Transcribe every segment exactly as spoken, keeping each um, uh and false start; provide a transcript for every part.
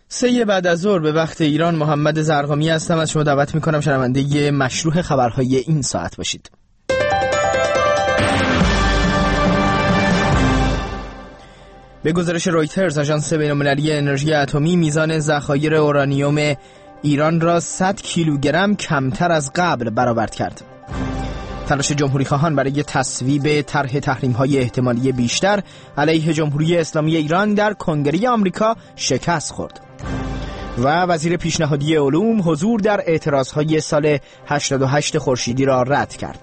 سه بعد از ظهر به وقت ایران، محمد زرقامی هستم. از شما دعوت میکنم شنونده مشروع خبرهای این ساعت باشید. به گزارش رویترز، آژانس بین‌المللی انرژی اتمی میزان ذخایر اورانیوم ایران را صد کیلوگرم کمتر از قبل برآورد کرد. تلاش جمهوری‌خواهان برای تصویب طرح تحریم‌های احتمالی بیشتر علیه جمهوری اسلامی ایران در کنگره آمریکا شکست خورد. و وزیر پیشنهادی علوم حضور در اعتراضهای سال هشتاد و هشت خورشیدی را رد کرد.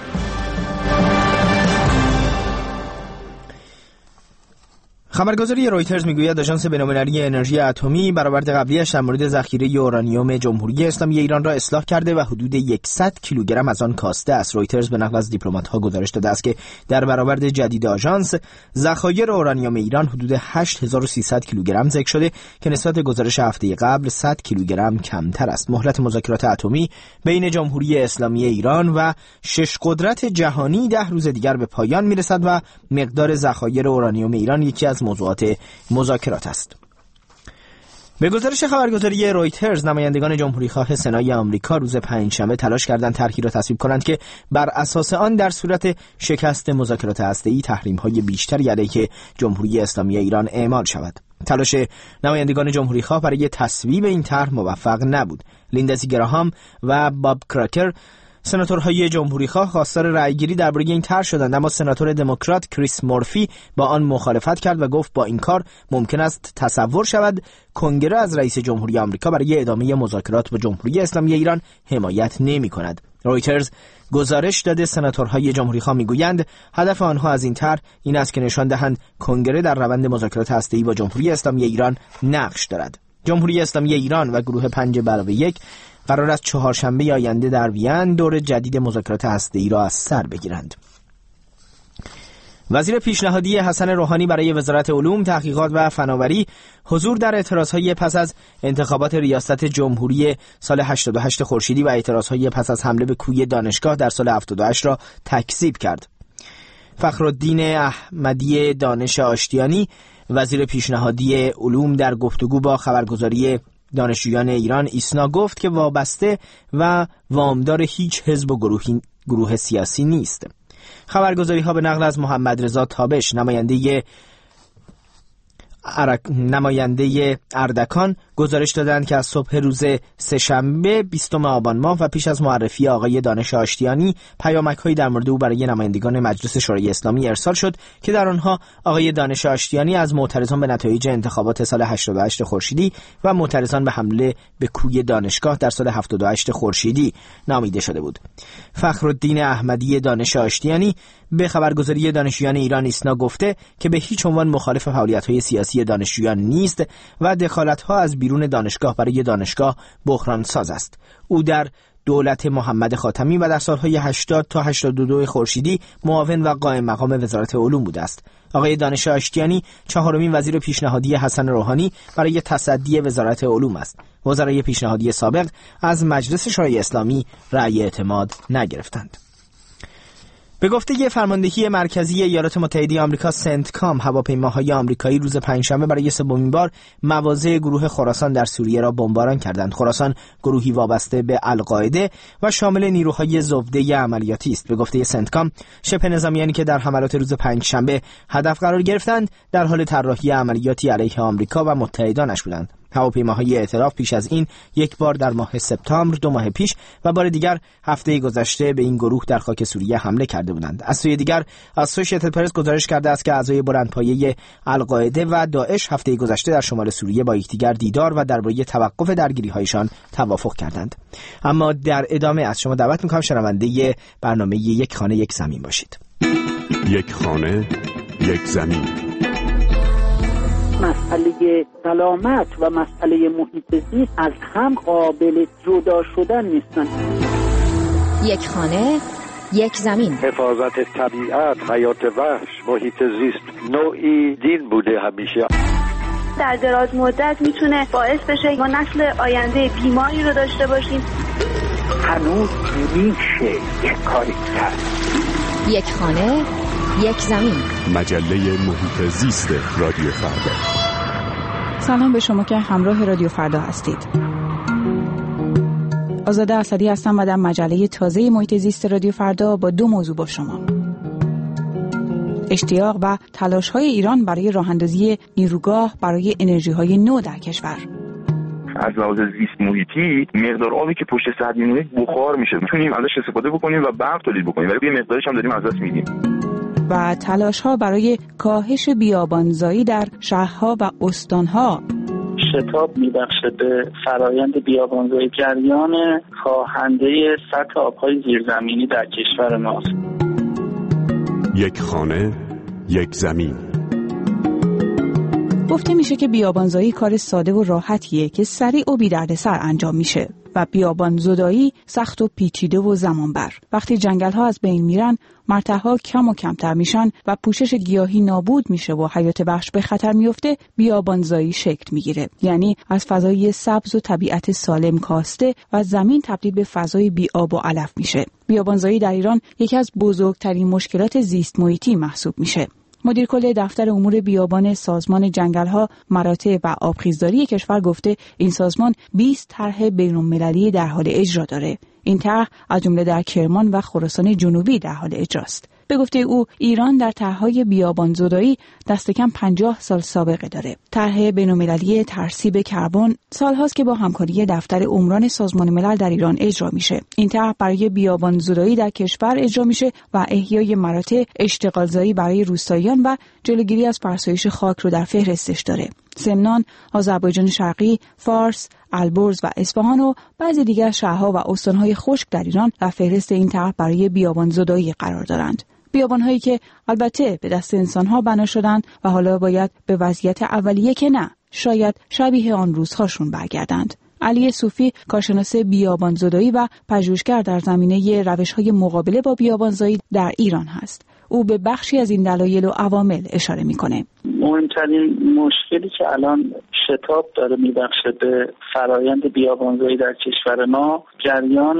خبرگزاری رویترز میگوید آژانس بین‌المللی انرژی اتمی برآورد قبلیش در مورد ذخیره اورانیوم جمهوری اسلامی ایران را اصلاح کرده و حدود صد کیلوگرم از آن کاسته است. رویترز به نقل از دیپلمات‌ها گزارش داده است که در برآورد جدید آژانس ذخایر اورانیوم ایران حدود هشت هزار و سیصد کیلوگرم ذکر شده که نسبت به گزارش هفته قبل صد کیلوگرم کمتر است. مهلت مذاکرات اتمی بین جمهوری اسلامی ایران و شش قدرت جهانی ده روز دیگر به پایان میرسد و مقدار ذخایر اورانیوم ایران یکی از موضوعات مذاکرات است. به گزارش خبرگزاری رویترز، نمایندگان جمهوری‌خواه سنای آمریکا روز پنجشنبه تلاش کردند طرحی را تصویب کنند که بر اساس آن در صورت شکست مذاکرات هسته‌ای تحریم‌های بیشتری علیه جمهوری اسلامی ایران اعمال شود. تلاش نمایندگان جمهوری‌خواه برای تصویب این طرح موفق نبود. لیندزی گراهام و باب کراکر، سناتورهای جمهوری‌خواه، خواستار رأیگیری درباره این طرح شدند، اما سناتور دموکرات کریس مورفی با آن مخالفت کرد و گفت با این کار ممکن است تصور شود کنگره از رئیس جمهوری آمریکا برای ادامه مذاکرات با جمهوری اسلامی ایران حمایت نمی‌کند. رویترز گزارش داده سناتورهای جمهوری‌خواه میگویند هدف آنها از این طرح این است که نشان دهند کنگره در روند مذاکرات هسته‌ای با جمهوری اسلامی ایران نقش دارد. جمهوری اسلامی ایران و گروه پنج علاوه یک قرار است چهارشنبه آینده در وین دور جدید مذاکرات هسته‌ای را از سر بگیرند. وزیر پیشنهادی حسن روحانی برای وزارت علوم، تحقیقات و فناوری حضور در اعتراضهای پس از انتخابات ریاست جمهوری سال هشتاد و هشت خورشیدی و اعتراضهای پس از حمله به کوی دانشگاه در سال هفتاد و هشت را تکذیب کرد. فخرالدین احمدی دانش آشتیانی، وزیر پیشنهادی علوم، در گفتگو با خبرگزاری دانشجویان ایران ایسنا گفت که وابسته و وامدار هیچ حزب و گروه, گروه سیاسی نیست. خبرگزاری ها به نقل از محمد رضا تابش، نماینده ارک... نماینده اردکان، گزارش دادند که از صبح روز سه‌شنبه بیستم آبان ماه و پیش از معرفی آقای دانش آشتیانی پیامک‌هایی در مورد او برای نمایندگان مجلس شورای اسلامی ارسال شد که در آنها آقای دانش آشتیانی از معترضان به نتایج انتخابات سال هشتاد و هشت خورشیدی و معترضان به حمله به کوی دانشگاه در سال هفتاد و هشت خورشیدی نامیده شده بود. فخرالدین احمدی دانش آشتیانی به خبرگزاری دانشجویان ایران ایسنا گفته که به هیچ عنوان مخالف فعالیت‌های سیاسی دانشجویان نیست و دخالت‌ها از بیرون دانشگاه برای دانشگاه بحران ساز است. او در دولت محمد خاتمی و در سالهای هشتاد تا هشتاد و دو خورشیدی معاون و قائم مقام وزارت علوم بوده است. آقای دانش آشتیانی چهارمین وزیر پیشنهادی حسن روحانی برای تصدی وزارت علوم است. وزرای پیشنهادی سابق از مجلس شورای اسلامی رأی اعتماد نگرفتند. به گفته فرماندهی مرکزی ایالات متحده آمریکا سنتکام، هواپیماهای آمریکایی روز پنجشنبه برای سومین بار مواضع گروه خراسان در سوریه را بمباران کردند. خراسان گروهی وابسته به القاعده و شامل نیروهای زبده عملیاتی است. به گفته سنتکام، شبه نظامیانی که در حملات روز پنجشنبه هدف قرار گرفتند در حال طراحی عملیاتی علیه آمریکا و متحدانش بودند. هواپیماهای ائتلاف پیش از این یک بار در ماه سپتامبر دو ماه پیش و بار دیگر هفته گذشته به این گروه در خاک سوریه حمله کرده بودند. از سوی دیگر اسوشییتد پرس گزارش کرده است که اعضای بلندپایه القاعده و داعش هفته گذشته در شمال سوریه با یکدیگر دیدار و درباره توقف درگیری‌هایشان توافق کردند. اما در ادامه از شما دعوت می‌کنم شنونده برنامه یک خانه یک زمین باشید. یک خانه یک زمین. مسئله سلامت و مسئله محیط زیست از هم قابل جدا شدن نیستند. یک خانه یک زمین. حفاظت طبیعت، حیات وحش، محیط زیست نوعی دین بوده همیشه. در دراز مدت میتونه باعث بشه ما نسل آینده بیماری رو داشته باشیم. هنوز میشه یک کاری کرد. یک خانه یک زمین. مجله محیط زیست رادیو فردا. سلام به شما که همراه رادیو فردا هستید. آزاده اسدی هستم و در مجله تازه محیط زیست رادیو فردا با دو موضوع با شما. اشتیاق و تلاش‌های ایران برای راه‌اندازی نیروگاه برای انرژی‌های نو در کشور. از لحاظ زیست محیطی مقدار آبی که پشت سد میمونه بخار میشه، میتونیم ازش استفاده بکنیم و برق تولید بکنیم، ولی یه مقدارش هم داریم از دست میدیم. و تلاش‌ها برای کاهش بیابانزایی در شهرها و استان‌ها. شتاب میبخشه به فرایند بیابانزایی، جریان کاهنده سطح آب‌های زیرزمینی در کشور ماست. یک خانه، یک زمین. گفته میشه که بیابانزایی کار ساده و راحتیه که سریع و بی دردسر انجام میشه و بیابان زدایی سخت و پیچیده و زمانبر. وقتی جنگل‌ها از بین میرن، مرتع‌ها کم و کمتر میشن و پوشش گیاهی نابود میشه و حیات وحش به خطر میفته، بیابانزایی شکل میگیره. یعنی از فضای سبز و طبیعت سالم کاسته و زمین تبدیل به فضای بی آب و علف میشه. بیابانزایی در ایران یکی از بزرگترین مشکلات زیست محیطی محسوب میشه. مدیر کل دفتر امور بیابان سازمان جنگل‌ها، مراتع و آبخیزداری کشور گفته این سازمان بیست طرح بین‌المللی در حال اجرا داره. این طرح از جمله در کرمان و خراسان جنوبی در حال اجراست. به گفته او ایران در طرح‌های بیابان‌زدایی دست کم پنجاه سال سابقه داره. طرح بین‌المللی ترسیب کربن سال‌هاست که با همکاری دفتر عمران سازمان ملل در ایران اجرا میشه. این طرح برای بیابان‌زدایی در کشور اجرا میشه و احیای مراتع اشتغالزایی برای روستاییان و جلوگیری از فرسایش خاک رو در فهرستش داره. سمنان، آذربایجان شرقی، فارس، البرز و اصفهان و بعضی دیگر شهرها و استان‌های خشک در ایران در فهرست این طرح برای بیابان‌زدایی قرار دارند. بیابان‌هایی که البته به دست انسان‌ها بنا شدند و حالا باید به وضعیت اولیه که نه، شاید شبیه آن روزهاشون برگردند. علی صوفی، کارشناس بیابان‌زدایی و پژوهشگر در زمینه روش‌های مقابله با بیابانزایی در ایران هست. او به بخشی از این دلایل و عوامل اشاره می‌کنه. مهمترین مشکلی که الان شتاب داره میبخشه به فرایند بیابانزایی در کشور ما، جریان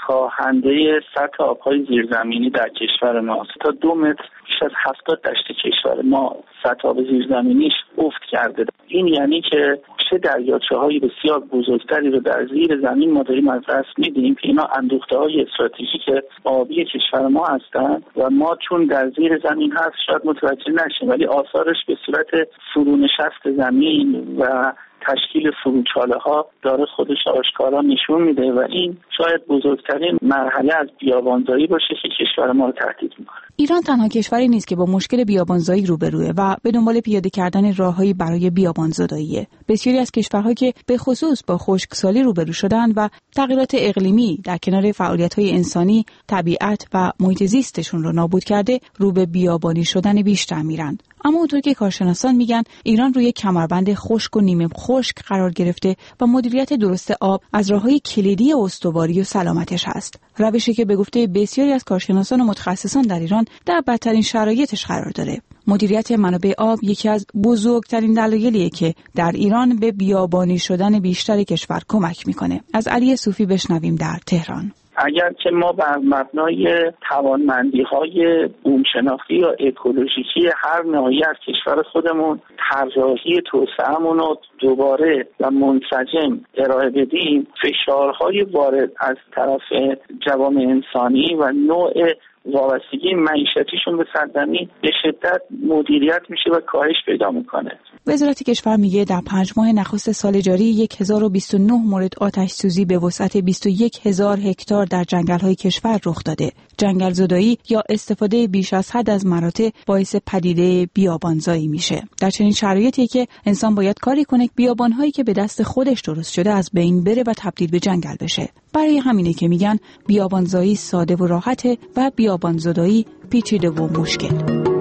کاهنده سطح آب‌های زیرزمینی در کشور ماست. تا دو متر بیش از هفتاد دشت کشور ما سطح آب زیرزمینیش افت کرده. این یعنی که چه دریاچه‌های بسیار بزرگتری رو در زیر زمین ما داریم از دست میدیم که اینا اندوخته‌های استراتژیک آبی کشور ما هستند و ما چون در زیر زمین هست شاید متوجه نشیم، ولی آثارش به صورت فرونشست زمین و تشکیل فروچاله ها داره خودش آشکارا نشون میده و این شاید بزرگترین مرحله از بیابانزایی باشه که کشور ما رو تهدید میکنه. ایران تنها کشوری نیست که با مشکل بیابانزایی روبروه و به دنبال پیاده کردن راههایی برای بیابانزداییه. بسیاری از کشورها که به خصوص با خشکسالی روبرو شدن و تغییرات اقلیمی در کنار فعالیت‌های انسانی طبیعت و محیط زیستشون رو نابود کرده، رو به بیابانی شدن بیشتر میرن. اما اونطور که کارشناسان میگن ایران روی کمربند خشک و نیمه خشک قرار گرفته و مدیریت درست آب از راههای کلیدی استواری و سلامتش هست. روشی که به گفته بسیاری از کارشناسان و متخصصان در ایران در بدترین شرایطش قرار داره. مدیریت منابع آب یکی از بزرگترین دلایلیه که در ایران به بیابانی شدن بیشتر کشور کمک میکنه. از علی صوفی بشنویم در تهران. اگر که ما بر مبنای توانمندی‌های بومشناختی یا اکولوژیکی هر ناحیه از کشور خودمون طراحی توسعه‌مون رو دوباره و منسجم ارائه بدیم، فشارهای وارد از طرف جوامع انسانی و نوع وابستگی معیشتیشون به سرزمین به شدت مدیریت میشه و کاهش پیدا میکنه. وزارت کشور میگه در پنج ماه نخست سال جاری هزار و بیست و نه مورد آتش سوزی به وسعت بیست و یک هزار هکتار در جنگل‌های کشور رخ داده. جنگل زدایی یا استفاده بیش از حد از مراتع باعث پدیده بیابانزایی میشه. در چنین شرایطی که انسان باید کاری کنه بیابان‌هایی که به دست خودش درست شده از بین بره و تبدیل به جنگل بشه. برای همینه که میگن بیابانزایی ساده و راحته و بیابانزدایی پیچیده و مشکل.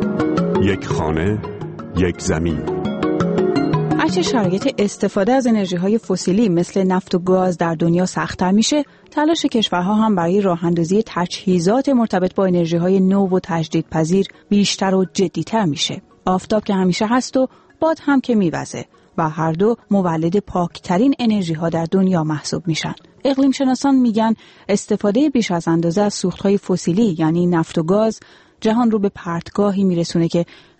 یک خانه، یک زمین. هرچه شرایط استفاده از انرژی‌های فسیلی مثل نفت و گاز در دنیا سخت‌تر میشه، تلاش کشورها هم برای راه‌اندازی تجهیزات مرتبط با انرژی‌های نو و تجدیدپذیر بیشتر و جدی‌تر میشه. آفتاب که همیشه هست و باد هم که میوزه و هر دو مولد پاکترین انرژی‌ها در دنیا محسوب میشن. اقلیم شناسان میگن استفاده بیش از اندازه از سوخت‌های فسیلی یعنی نفت و گاز جهان رو به پرتگاهی میرسونه که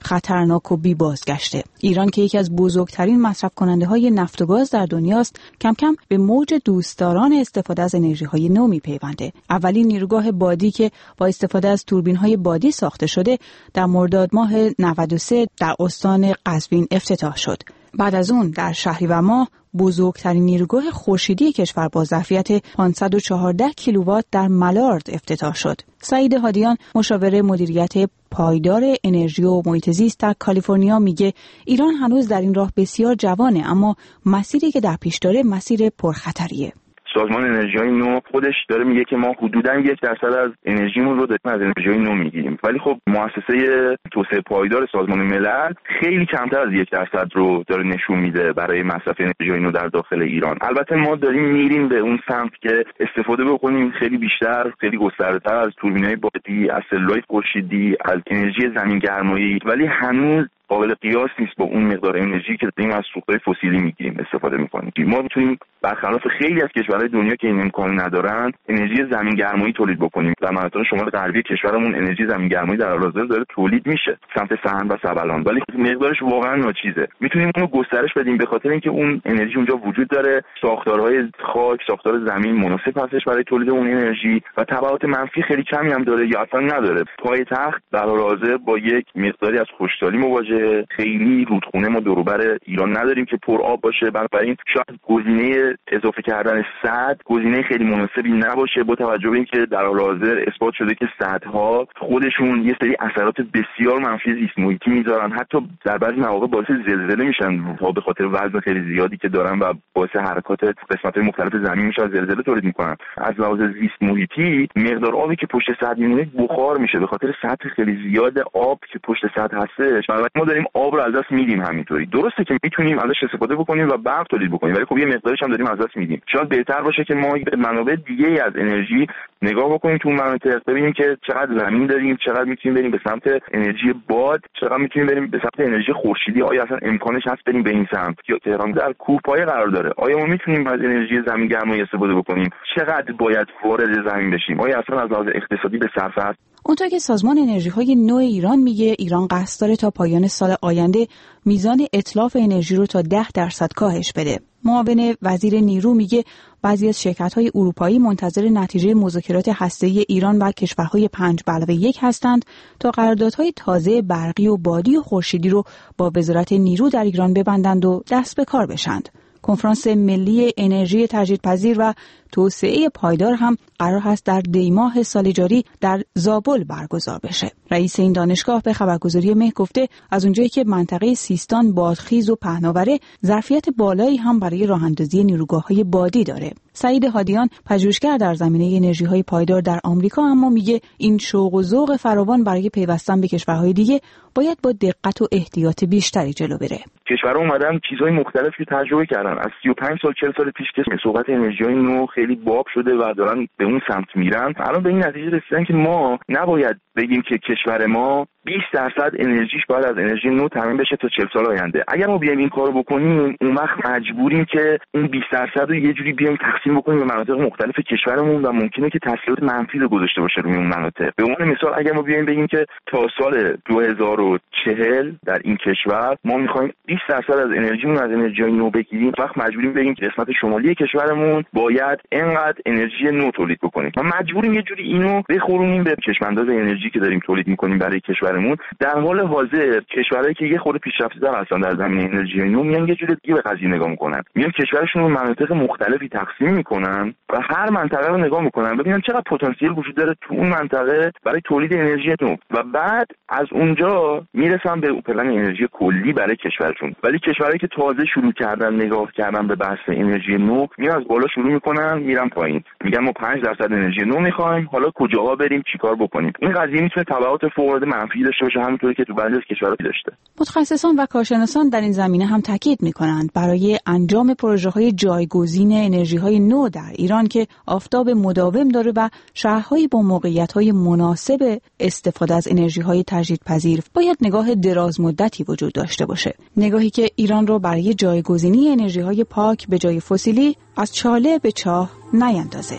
خطرناک و بی بازگشته. ایران که یکی از بزرگترین مصرف کننده های نفت و گاز در دنیاست، کم کم به موج دوستداران استفاده از انرژی های نو میپیونده. اولین نیروگاه بادی که با استفاده از توربین های بادی ساخته شده در مرداد ماه نود و سه در استان قزوین افتتاح شد. بعد از اون در شهریور ماه بزرگترین نیروگاه خورشیدی کشور با ظرفیت پانصد و چهارده کیلووات در ملارد افتتاح شد. سعید هادیان مشاور مدیریت پایدار انرژی و محیط زیست در کالیفرنیا میگه ایران هنوز در این راه بسیار جوانه، اما مسیری که در پیش داره مسیر پرخطریه. سازمان انرژی‌های نو خودش داره میگه که ما حدوداً یک درصد از انرژیمون رو داریم از انرژی‌های نو میگیریم، ولی خب مؤسسه توسعه پایدار سازمان ملل خیلی کمتر از یک درصد رو داره نشون میده برای مصرف انرژی‌های نو در داخل ایران. البته ما داریم میریم به اون سمت که استفاده بکنیم خیلی بیشتر، خیلی گسترده‌تر از توربین‌های بادی، از سلول‌های خورشیدی، از انرژی زمین‌گرمایی، ولی هنوز قابل قیاس نیست با اون مقدار انرژی که داریم از سوخت‌های فسیلی میگیریم استفاده میکنیم. ما میتونیم برخلاف خیلی از کشورهای دنیا که این امکان ندارن انرژی زمین‌گرمایی تولید بکنیم. در مناطق شمال غربی کشورمون انرژی زمین‌گرمایی در حال حاضر داره تولید میشه سمت سحن و سبلان، ولی مقدارش واقعا ناچیزه. میتونیم اونو گسترش بدیم به خاطر اینکه اون انرژی اونجا وجود داره، ساختارهای خاک، ساختار زمین مناسب هستش برای تولید اون انرژی و تبعات منفی خیلی کمی هم داره یا اصلا نداره. پایتخت در حال حاضر با یک مقداری از خشکسالی مواجهه. خیلی رودخونه ما دور و بر ایران نداریم که پر آب باشه، بنابراین شاید گزینه اضافه کردن سد گزینه خیلی مناسبی نباشه، با توجه به اینکه در حال حاضر اثبات شده که سدها خودشون یه سری اثرات بسیار منفی زیست محیطی میذارن، حتی در بعضی مواقع باعث زلزله میشن به خاطر وزن خیلی زیادی که دارن و باعث حرکات قسمت‌های مختلف زمین میشن، زلزله تولید میکنن. از لحاظ زیست محیطی مقدار آبی که پشت سد میمونه بخار میشه به خاطر سطح خیلی زیاد آب که پشت سد هستش. ما داریم آب رو از دست میدیم. همینطوری درسته که میتونیم ازش استفاده بکنیم و برق تولید بکنیم، ولی خب یه مقدارش هم داریم از دست میدیم. شاید بهتر باشه که ما به منابع دیگه از انرژی نگاه بکنیم تو مناطق، ببینیم که چقدر زمین داریم، چقدر میتونیم بریم به سمت انرژی باد، چقدر میتونیم بریم به سمت انرژی خورشیدی. آیا اصلا امکانش هست بریم به این سمت؟ یا تهران در کوهپایه قرار داره، آیا ما میتونیم از انرژی زمین گرمایی استفاده بکنیم؟ چقدر باید وارد زمین بشیم؟ آیا اصلا از لحاظ اقتصادی به صرفه هست؟ اونطور که سازمان انرژی‌های نو ایران میگه ایران قصد داره تا پایان سال آینده میزان اتلاف انرژی رو تا ده درصد کاهش بده. معاون وزیر نیرو میگه بعضی از شرکت‌های اروپایی منتظر نتیجه مذاکرات هسته‌ای ایران و کشورهای پنج به علاوه یک هستند تا قراردادهای تازه برقی و بادی و خورشیدی رو با وزارت نیرو در ایران ببندند و دست به کار بشند. کنفرانس ملی انرژی تجدیدپذیر و توسعه پایدار هم قرار هست در دی ماه سال جاری در زابل برگزار بشه. رئیس این دانشگاه به خبرگزاری مه گفته از اونجایی که منطقه سیستان بادخیز و پهناوره ظرفیت بالایی هم برای راه‌اندازی نیروگاه‌های بادی داره. سعید هادیان پژوهشگر در زمینه انرژی‌های پایدار در آمریکا اما میگه این شوق و ذوق فراوان برای پیوستن به کشورهای دیگه باید با دقت و احتیاط بیشتری جلو بره. کشورها اومدن چیزهای مختلفی تجربه کردن. از سی و پنج سال چهل سال پیش که صحبت انرژی‌های نو خیلی باب شده و دارن به اون سمت میرن، الان به این نتیجه رسیدن که ما نباید بگیم که کشور ما بیست درصد انرژیش باید از انرژی نو تامین بشه تا چهل سال آینده. اگر ما بیایم این کارو بکنیم اون وقت مجبوریم که اون بیست درصد رو یه جوری بیایم تقسیم بکنیم به مناطق مختلف کشورمون و ممکنه که تاثیرات منفی رو گذاشته باشه روی اون مناطق. به عنوان مثال اگر ما بیایم بگیم که تا سال دو هزار و چهل در این کشور ما می‌خوایم بیست درصد از انرژیمون از انرژی نو بگیریم، وقت مجبوریم بگیم که قسمت شمالی کشورمون باید اینقدر انرژی نو تولید بکنیم. ما مجبوریم یه جوری اینو بخورونیم به چشم‌انداز انرژی که داریم تولید می‌کنیم برای کشورمون. در حال حاضر کشورهایی که یه خورده پیشرفته‌تر هستن در زمینه انرژی نو میان یه جوری دیگه به قضیه نگاه می‌کنن. میان کشورشون رو مناطق مختلفی تقسیم می‌کنن و هر منطقه رو نگاه می‌کنن ببینن چقدر پتانسیل وجود داره تو اون منطقه برای تولید انرژی نو و بعد از اونجا میرسن به پلن انرژی کلی برای کشورشون. ولی کشورهایی که تازه شروع کردن نگاه کردن به بحث انرژی نو میان از بالا شروع می‌کنن میرن پایین، میگن ما پنج درصد انرژی نو می‌خوایم، حالا کجاها بریم چیکار بکنیم. این قضیه میتونه تبعات فوق‌العاده منفی داشته باشه همونطوری که تو بعضی از کشورها داشته. متخصصان و کارشناسان در این زمینه هم تاکید می‌کنند برای انجام پروژه‌های جایگزین انرژی‌های نو در ایران که آفتاب مداوم داره و شهرهایی با موقعیت‌های مناسب استفاده از انرژی‌های تجدیدپذیر باید نگاه دراز مدتی وجود داشته باشه. نگاهی که ایران رو برای جایگزینی انرژی‌های پاک به جای فسیلی از چاله به چاه نیندازه.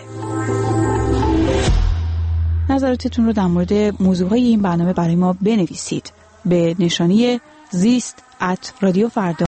نظراتتون رو در مورد موضوعهای این برنامه برای ما بنویسید. به نشانی زیست ات رادیو فردا